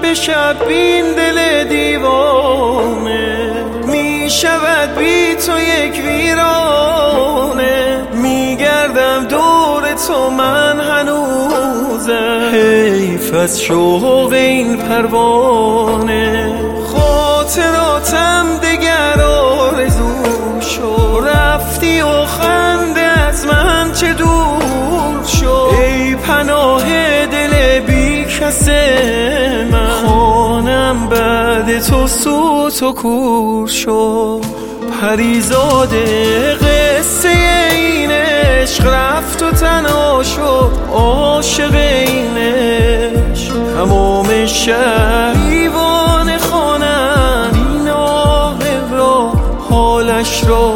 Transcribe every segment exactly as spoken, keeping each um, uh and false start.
به شب بین دل دیوانه، می شود بی تو یک ویرانه. می گردم دور تو من هنوزم، حیف از شوق این پروانه. خاطراتم دگر آرزو شد، رفتی و خنده از من چه دور شد. ای پناه دل بی کس من، خانم بعد تو سوت و کور شد. پریزاده قصه این عشق رفت و تنها شد. عاشق این عشق تمام شهر دیوانه خوانند، این عاقل را حالش را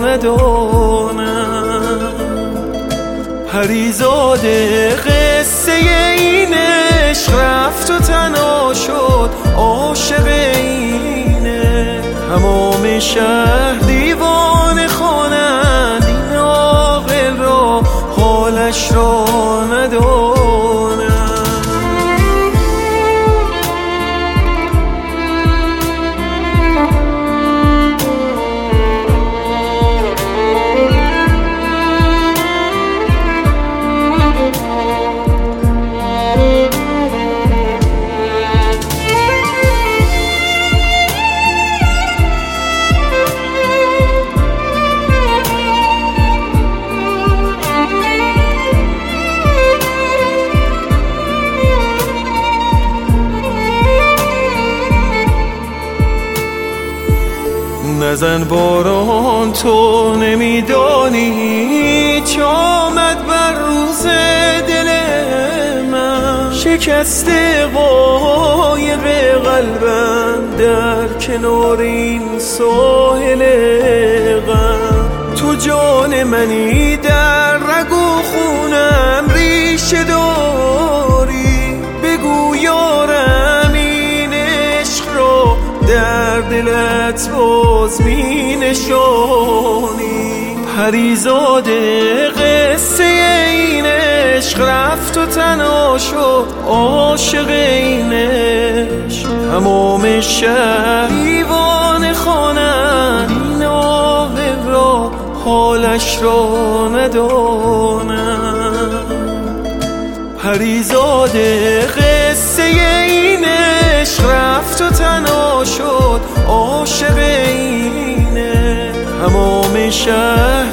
ندانند. پریزاده قصه این عشق رفت و تنها شد. عاشق این عشق تمام شهر دیوانه خوانند، این عاقل را حالش را ندانند. نزن باران تو نمیدانی چه آمد بر روز دل من. شکسته قایق قلبم در کنار این ساحل غم. تو جان منی در رگ و خونم ریشه داری. بگو یارم این عشق را در دلت باز می نشانی. پریزاده قصه این عشق رفت و تنها شد. عاشق این عشق تمام شهر دیوانه خوانند، این عاقل را حالش را ندانند. پریزاده قصه این عشق رفت و تنها شد. عاشق این عشق تمام شهر